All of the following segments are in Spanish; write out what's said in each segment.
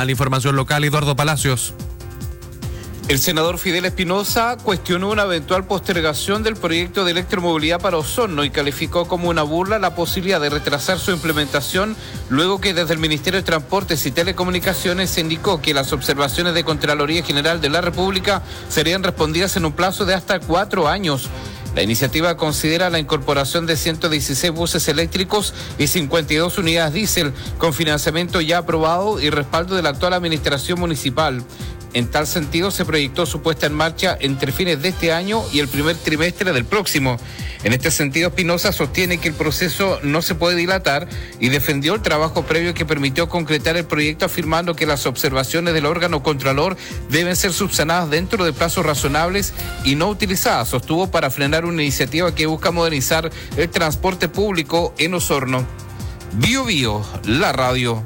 a la información local, Eduardo Palacios. El senador Fidel Espinosa cuestionó una eventual postergación del proyecto de electromovilidad para Osorno y calificó como una burla la posibilidad de retrasar su implementación, luego que desde el Ministerio de Transportes y Telecomunicaciones se indicó que las observaciones de Contraloría General de la República serían respondidas en un plazo de hasta 4 años. La iniciativa considera la incorporación de 116 buses eléctricos y 52 unidades diésel, con financiamiento ya aprobado y respaldo de la actual administración municipal. En tal sentido, se proyectó su puesta en marcha entre fines de este año y el primer trimestre del próximo. En este sentido, Espinosa sostiene que el proceso no se puede dilatar y defendió el trabajo previo que permitió concretar el proyecto, afirmando que las observaciones del órgano contralor deben ser subsanadas dentro de plazos razonables y no utilizadas, sostuvo, para frenar una iniciativa que busca modernizar el transporte público en Osorno. Bio Bio, la radio.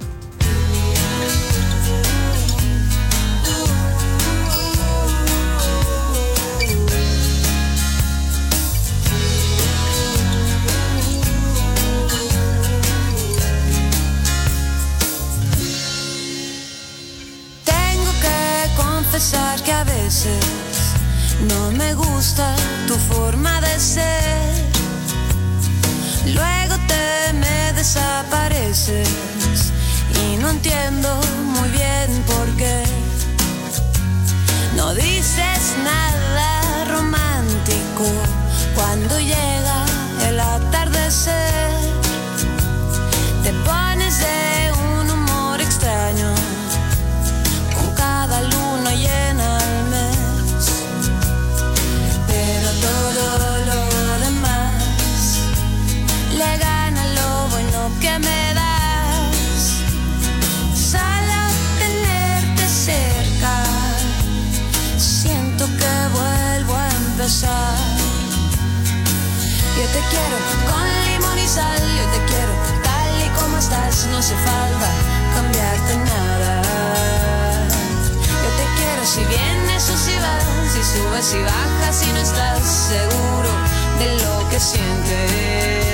Confesar que a veces no me gusta tu forma de ser, luego te me desapareces y no entiendo muy bien por qué. No dices nada romántico cuando llega el atardecer, te pones de un humor extraño cada luna llena al mes, pero todo lo demás le gana lo bueno que me das. Solo tenerte cerca, siento que vuelvo a empezar. Yo te quiero con limón y sal, yo te quiero tal y como estás, no hace falta cambiarte nada. Si vienes o si vas, si subes y bajas, si no estás seguro de lo que sientes.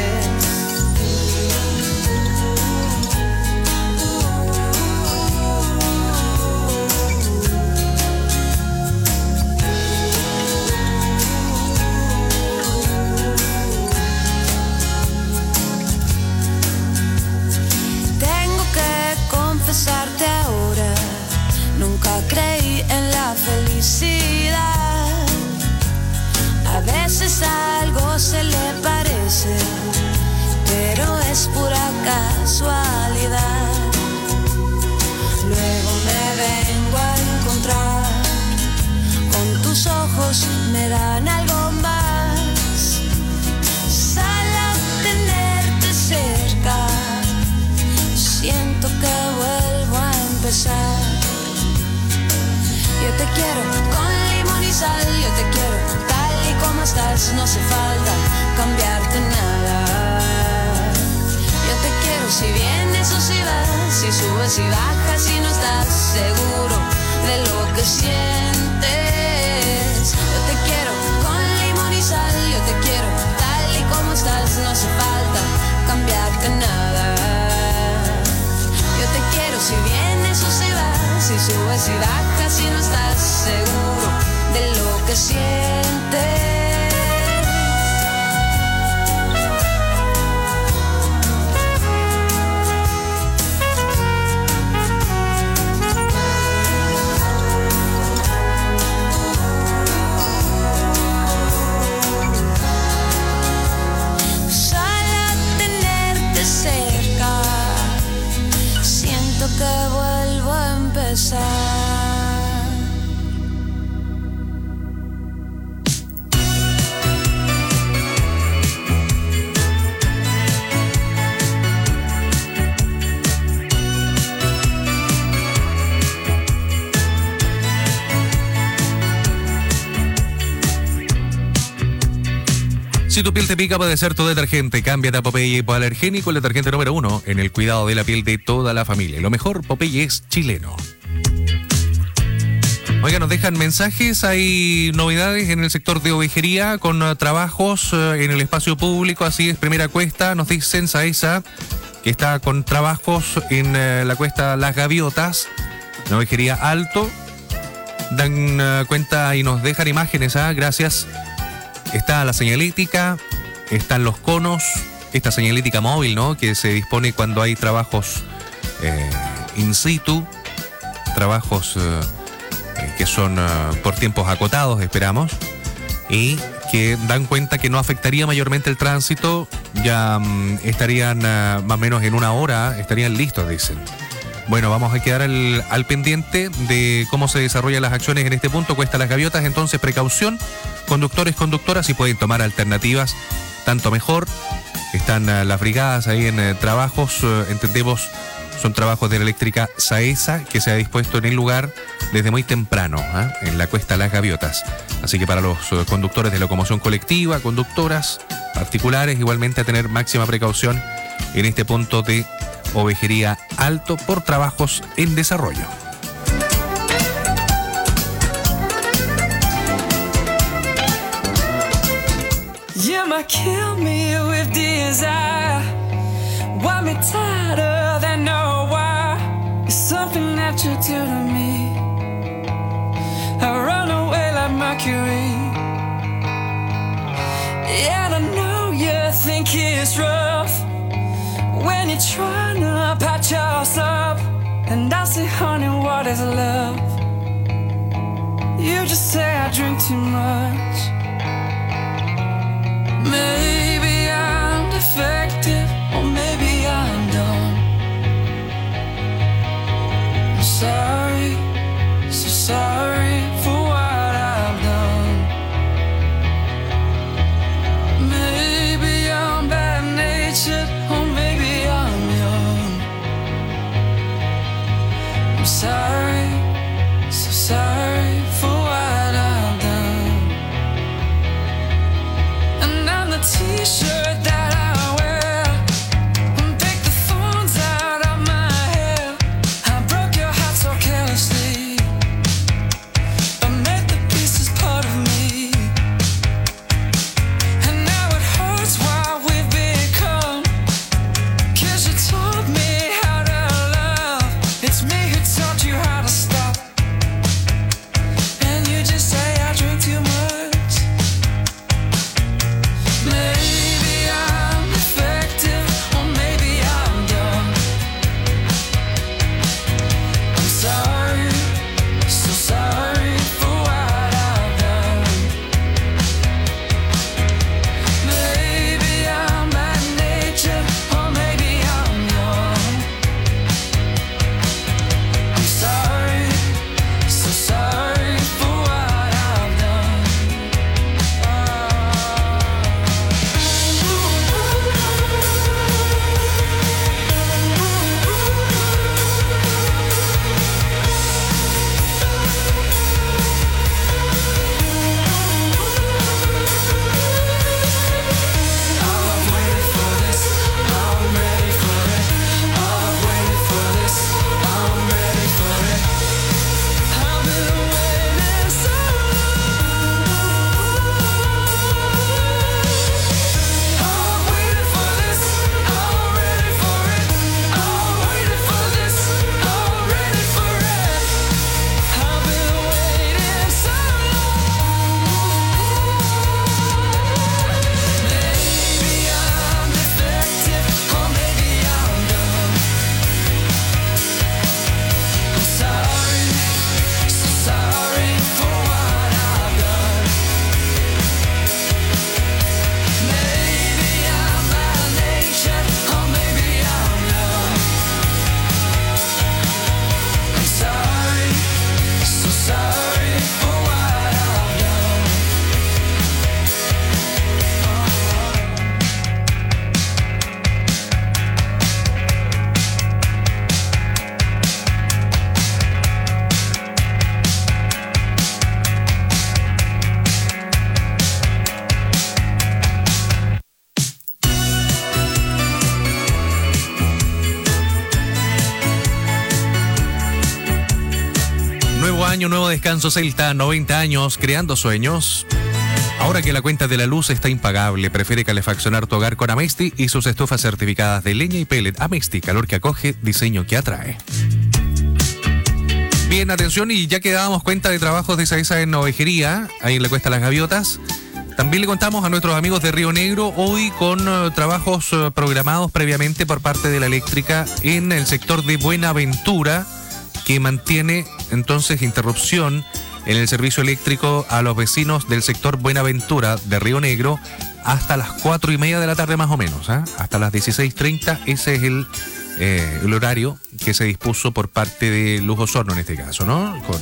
Tengo que confesarte ahora, nunca creí en la felicidad. A veces algo se le parece, pero es pura casualidad. Luego me vengo a encontrar con tus ojos, me dan algo más. Solo tenerte cerca, siento que vuelvo a empezar. Yo te quiero con limón y sal, yo te quiero tal y como estás, no hace falta cambiarte nada. Yo te quiero si vienes o si vas, si subes y bajas, si no estás seguro de lo que sientes. Yo te quiero con limón y sal, yo te quiero tal y como estás, no hace falta cambiarte nada. Yo te quiero si vienes o si vas, si subes y bajas, si no estás seguro de lo que sientes. Solo tenerte cerca, siento que vuelvo a empezar. Si tu piel te pica, puede ser tu detergente. Cámbiate a Popeye hipoalergénico, el detergente número 1 en el cuidado de la piel de toda la familia. Lo mejor, Popeye es chileno. Oiga, nos dejan mensajes, hay novedades en el sector de ovejería con trabajos en el espacio público, así es, Primera Cuesta, nos dicen Saesa, que está con trabajos en la cuesta Las Gaviotas. en Ovejería Alto. Dan cuenta y nos dejan imágenes, gracias. Está la señalética, están los conos, esta señalética móvil, ¿no? Que se dispone cuando hay trabajos in situ, trabajos que son por tiempos acotados, esperamos, y que dan cuenta que no afectaría mayormente el tránsito. Ya estarían más o menos en una hora, estarían listos, dicen. Bueno, vamos a quedar al pendiente de cómo se desarrollan las acciones en este punto. Cuesta Las Gaviotas, entonces precaución, conductores, conductoras, si pueden tomar alternativas, tanto mejor. Están las brigadas ahí en trabajos, entendemos, son trabajos de la eléctrica Saesa, que se ha dispuesto en el lugar desde muy temprano, en la Cuesta Las Gaviotas. Así que para los conductores de locomoción colectiva, conductoras particulares, igualmente a tener máxima precaución en este punto de Ovejería Alto por trabajos en desarrollo. You might kill me with desire. Want me tighter than no wire. It's something that you do to me. I run away like Mercury. Yeah, I know you think it's rough when you're trying to patch us up. And I say, honey, what is love? You just say I drink too much. Maybe I'm defective, or maybe I'm dumb. I'm sorry, so sorry for what I've done. Maybe I'm bad-natured, or maybe I'm young. I'm sorry, so sorry for what I've done. And I'm the t-shirt that I wear, and pick the thorns out of my hair. I broke your heart so carelessly, but made the pieces part of me. And now it hurts what we've become, 'cause you taught me how to love. It's me who taught you how to stop. And you just say I drink too much. Maybe I'm defective, or maybe I'm dumb. I'm sorry, so sorry for what I've done. Maybe I'm bad-natured, or maybe I'm young. I'm sorry, so sorry for what I've done. I've waited for this, I'm ready for it. I've waited for this, I'm ready for it. I've been waiting so long. I've waited for this, I'm ready for it. I've waited for this, I'm ready for it. I've been waiting so long. Maybe I'm defective, or maybe I'm dumb. I'm sorry, so sorry for what I've done. Maybe I'm bad-natured, or maybe I'm young. I'm sorry, so sorry for what I've done. Nuevo año, nuevo descanso Celta, 90 años creando sueños. Ahora que la cuenta de la luz está impagable, prefiere calefaccionar tu hogar con Amesti y sus estufas certificadas de leña y pellet. Amesti, calor que acoge, diseño que atrae. Bien, atención, y ya que dábamos cuenta de trabajos de SAESA en Ovejería, ahí en la Cuesta Las Gaviotas, también le contamos a nuestros amigos de Río Negro hoy con trabajos programados previamente por parte de la eléctrica en el sector de Buenaventura, que mantiene entonces interrupción en el servicio eléctrico a los vecinos del sector Buenaventura de Río Negro hasta las 4:30 de la tarde más o menos, hasta las 16:30. Ese es el horario que se dispuso por parte de Luz Osorno en este caso, ¿no? Con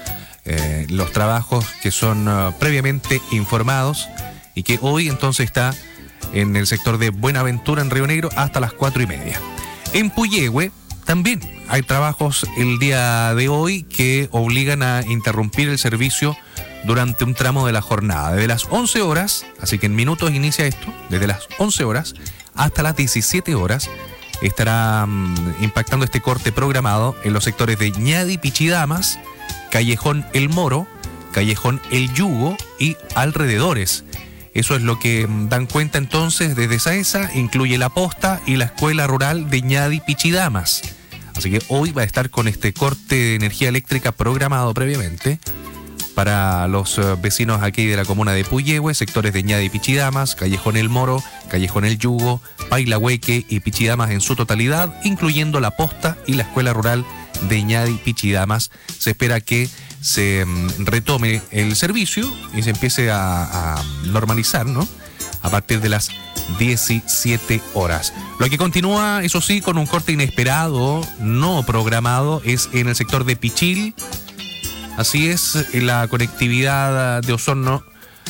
los trabajos que son previamente informados y que hoy entonces está en el sector de Buenaventura en Río Negro hasta las 4:30. En Puyehue también hay trabajos el día de hoy que obligan a interrumpir el servicio durante un tramo de la jornada. Desde las 11 horas, así que en minutos inicia esto, desde las 11 horas hasta las 17 horas estará impactando este corte programado en los sectores de Ñadi Pichidamas, Callejón El Moro, Callejón El Yugo y alrededores. Eso es lo que dan cuenta entonces desde SAESA, incluye la posta y la escuela rural de Ñadi Pichidamas. Así que hoy va a estar con este corte de energía eléctrica programado previamente para los vecinos aquí de la comuna de Puyehue, sectores de Ñadi Pichidamas, Callejón El Moro, Callejón El Yugo, Pailahueque y Pichidamas en su totalidad, incluyendo la posta y la escuela rural de Ñadi Pichidamas. Se espera que se retome el servicio y se empiece a normalizar, ¿no? A partir de las 17 horas. Lo que continúa, eso sí, con un corte inesperado, no programado, es en el sector de Pichil. Así es, en la conectividad de Osorno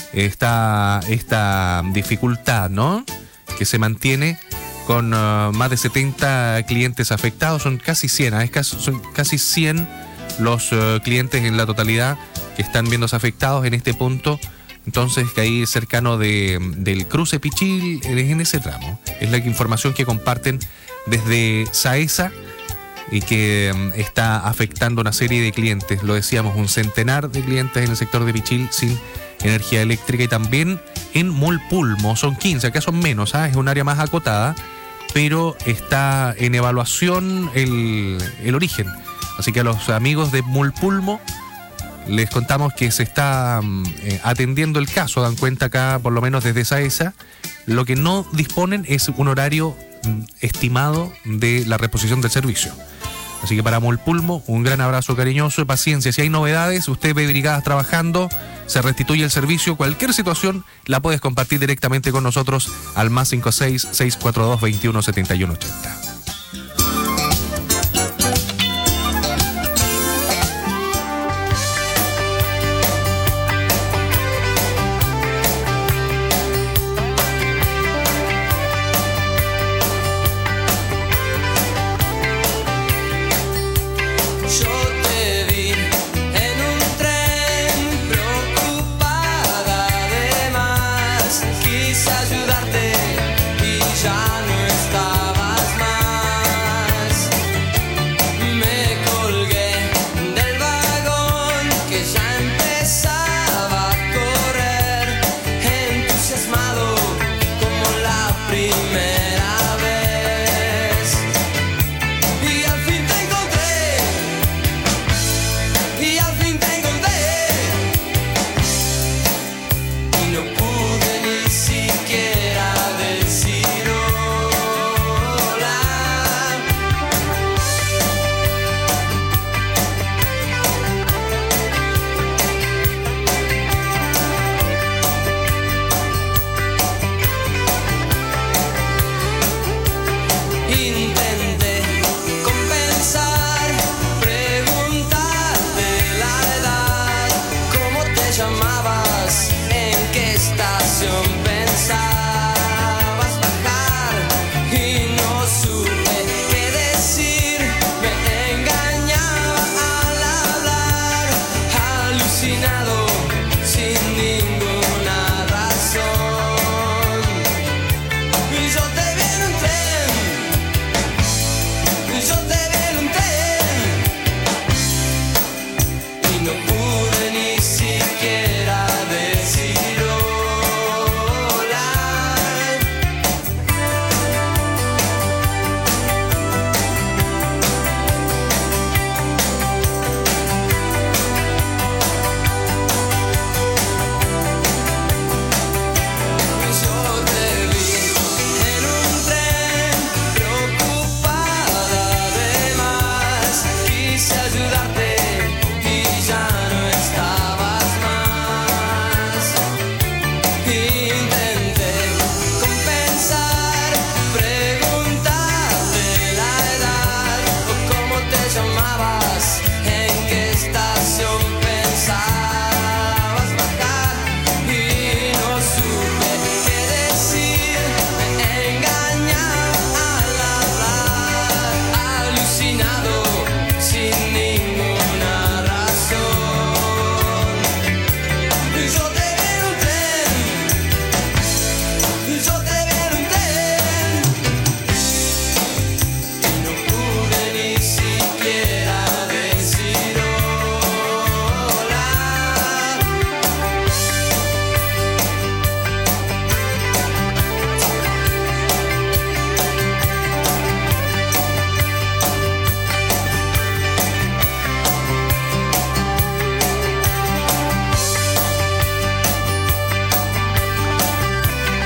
está esta dificultad, ¿no? Que se mantiene con más de 70 clientes afectados. Son casi 100, son casi 100 los clientes en la totalidad que están viéndose afectados en este punto. Entonces, que ahí cercano del cruce Pichil, en ese tramo. Es la información que comparten desde SAESA y que está afectando una serie de clientes. Lo decíamos, un centenar de clientes en el sector de Pichil sin energía eléctrica, y también en Mulpulmo. Son 15, acá son menos, es un área más acotada, pero está en evaluación el origen. Así que a los amigos de Mulpulmo les contamos que se está atendiendo el caso. Dan cuenta acá, por lo menos desde SAESA, lo que no disponen es un horario estimado de la reposición del servicio. Así que para Mulpulmo, un gran abrazo cariñoso y paciencia. Si hay novedades, usted ve brigadas trabajando, se restituye el servicio. Cualquier situación la puedes compartir directamente con nosotros al +56 642 21 71 80.